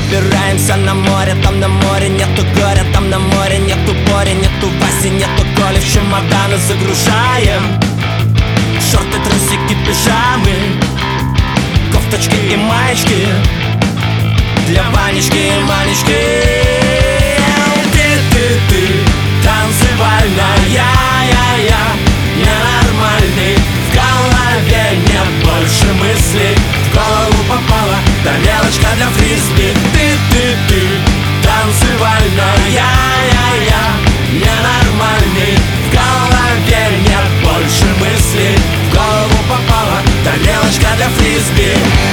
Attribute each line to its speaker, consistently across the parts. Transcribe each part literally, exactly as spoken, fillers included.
Speaker 1: Выбираемся на море, там на море нету горя, там на море нету Бори, нету Васи, нету Коли. В чемоданы загружаем шорты, трусики, пижамы, кофточки и маечки для Ванечки и Манечки. Ты, ты, ты, танцевальная, я-я-я, ненормальный. В голове нет больше мыслей, в голову попала тарелочка для фрисби. Ты, ты, ты, танцевальная, я-я-я, ненормальный. В голове нет больше мыслей, в голову попала тарелочка для фрисби.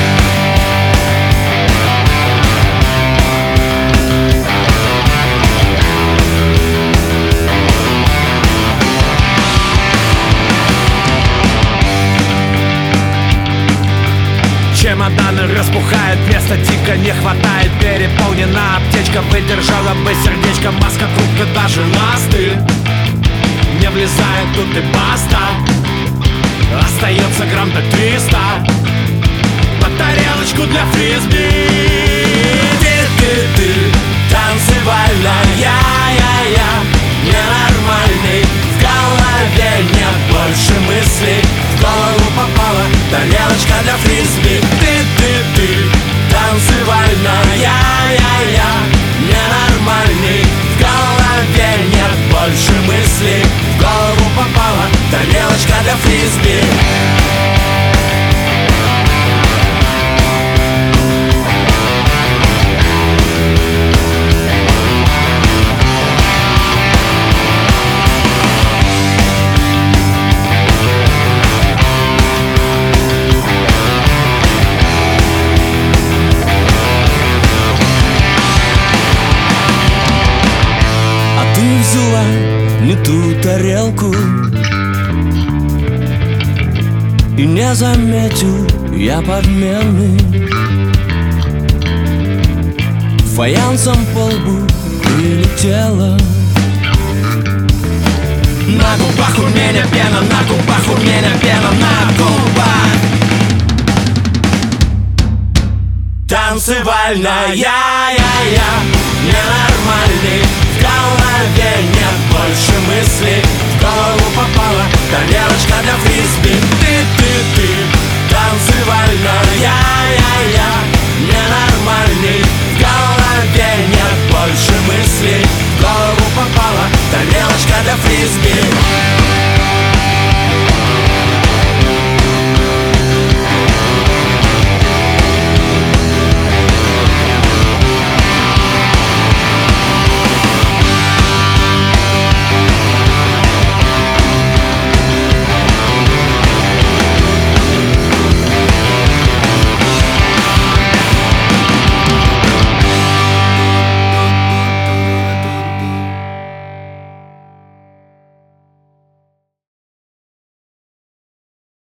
Speaker 2: Чемоданы распухают, места дико не хватает. Переполнена аптечка, выдержала бы сердечко. Маска, трубка, даже ласты не влезает, тут и баста. Остается грамм-то триста на тарелочку для фрисби.
Speaker 1: Ты, ты, ты, танцевальная, я-я-я, ненормальный. В голове нет больше мыслей, в голову попала тарелочка для фрисби. Ты, ты, ты, танцевальная, я-я-я, ненормальный. В голове нет больше мыслей, в голову попала тарелочка для фрисби. Взяла не ту тарелку, и не заметил я подмены. Фаянсом по лбу прилетела. На губах у меня пена, на губах у меня пена, на губах. Танцевальная, я-я-я, ненормальный. В голове нет больше мыслей, в голову попала тарелочка для фрисби. Ты, ты, ты, танцевальная, я-я-я, ненормальный.